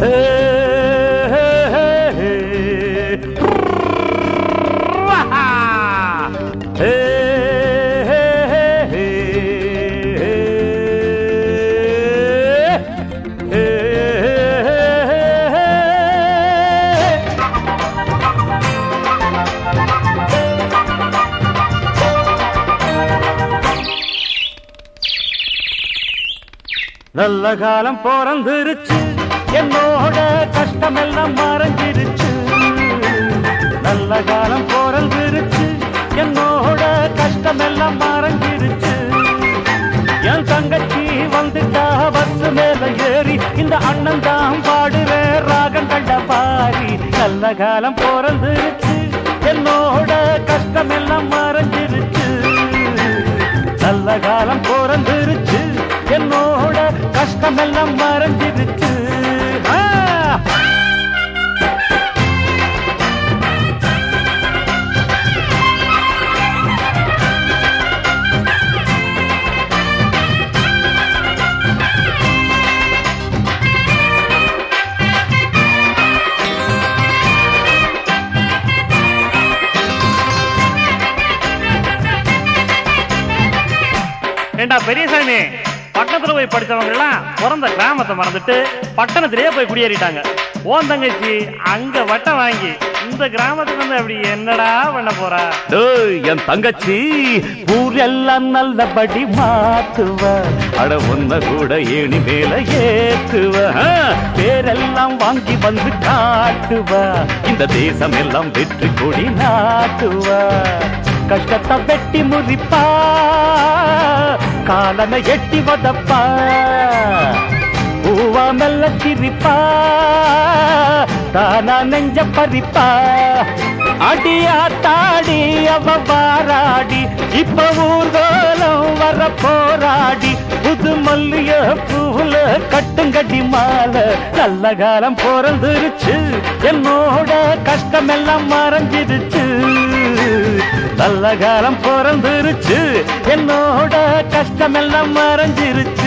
நல்ல காலம் பிறந்துருச்சு, என்னோட கஷ்டமெல்லாம் மறைஞ்சிருச்சு. நல்ல காலம் பிறந்துருச்சு, என்னோட கஷ்டமெல்லாம் மறைஞ்சிருச்சு. என் தங்கச்சி வந்துட்டா பஸ் மேல ஏறி, இந்த அண்ணன் தான் பாடுவேன் ராகம் கண்ட பாரி. நல்ல காலம் பிறந்துருச்சு, என்னோட கஷ்டமெல்லாம் மறைஞ்சிருச்சு. நல்ல காலம் பிறந்துருச்சு, என்னோட கஷ்டமெல்லாம் மறைஞ்சிருச்சு. ஏண்டா பெரியசாமி, பட்டணத்துல போய் படிச்சவங்க எல்லாம் பிறந்த கிராமத்தை மறந்துட்டு பட்டணத்திலேயே போய் குடியேறிட்டாங்க. ஓன் தங்கச்சி அங்க வட்டம் வாங்கி இந்த கிராமத்துக்கு வந்து அப்படி என்னடா பண்ண போறா? என் தங்கச்சி ஊரெல்லாம் நல்லபடி மாத்துவ, அட ஒன்ன கூட ஏணி மேல ஏத்துவ, பேரெல்லாம் வாங்கி வந்து காட்டுவ, இந்த தேசம் எல்லாம் வெற்றி கொடி நாட்டுவ. கஷ்டத்தை வெட்டி முறிப்பா, காலனை எட்டி வதப்பா, பூவா மெல்ல சிரிப்பா, தானா நெஞ்ச பறிப்பா. அடியா தாடி அவ வாராடி, இப்ப ஊர்கோலம் வர போராடி, புது மல்லிய பூவுல கட்டுங்கடி மாலை. நல்ல காலம் பிறந்துருச்சு, என்னோட கஷ்டமெல்லாம் மறைஞ்சிருச்சு. நல்ல காலம் பிறந்துருச்சு, என்னோட கஷ்டமெல்லாம் மறைஞ்சிருச்சு.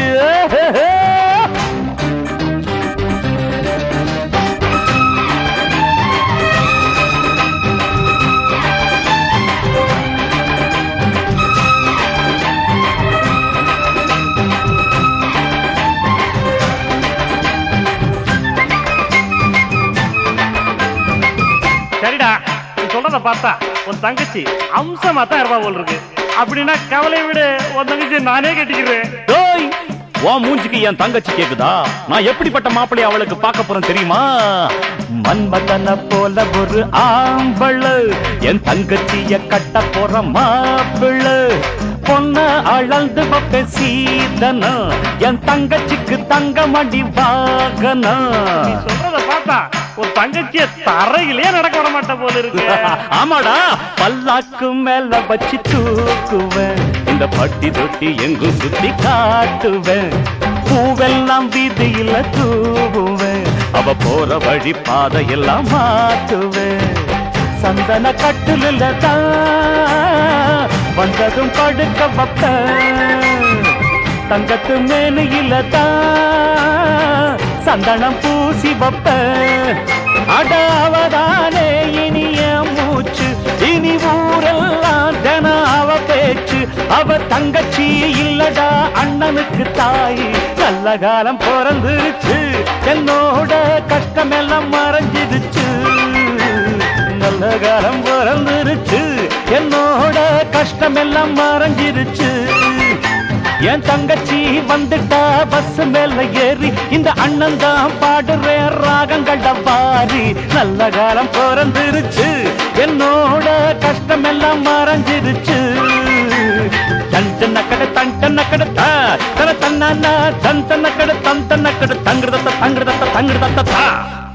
சரிடா, நீ சொல்றத பார்த்தா உன் தங்கச்சி அம்சமா தான் இருப்பா போல் இருக்கு. அப்படின்னா கவலை விட உன் தங்கச்சி நானே கட்டிக்கிறேன். உன் மூஞ்சிக்கு என் தங்கச்சி கேக்குதா? நான் எப்படிப்பட்ட மாப்பிள்ளை அவளுக்கு பார்க்க போறேன் தெரியுமா? மன்மதன போல ஒரு ஆம்பள, என் தங்கச்சிய கட்ட போற மாப்பிள்ள. பொண்ண அளந்து சீதனா, என் தங்கச்சிக்கு தங்க மடி வாகனா. நீ சொல்றத பார்த்தா ஒரு தங்கச்சிய தரையிலே நடக்க விட மாட்ட போல இருக்கு. ஆமாடா, பல்லாக்கு மேல வச்சு தூக்குவேன், இந்த பட்டி தொட்டி எங்கும் சுத்தி காட்டுவேன், பூவெல்லாம் வீதியில தூவுவேன், அவ போற வழி பாதையெல்லாம் மாற்றுவேன். சந்தன கட்டுல தான் வந்ததும் படுக்க வைப்பேன், தங்கத்து மேலையில தான் சந்தனம் பூசி வைப்பேன். அடாவதானே இனிய மூச்சு, இனி ஊரெல்லாம் தின அவ பேச்சு. அவ தங்கச்சி இல்லடா அண்ணனுக்கு தாயி. நல்ல காலம் பிறந்துருச்சு, என்னோட கஷ்டமெல்லாம் மறைஞ்சிருச்சு. நல்ல காலம் பிறந்துருச்சு, என்னோட கஷ்டமெல்லாம் மறைஞ்சிருச்சு. என் தங்கச்சி வந்துட்டா பஸ் மேல ஏறி, இந்த அண்ணன் தான் பாடுறேன் ராகங்கள்ட பாரி. நல்ல காலம் பிறந்துருச்சு, என்னோட கஷ்டமெல்லாம் மறைஞ்சிருச்சு. தண்டன கடை தண்டன கடை தன தன்னா தந்தன கடை தந்தன கடை தங்கிருதத்த தங்கிருதத்த தங்கிருதத்தா.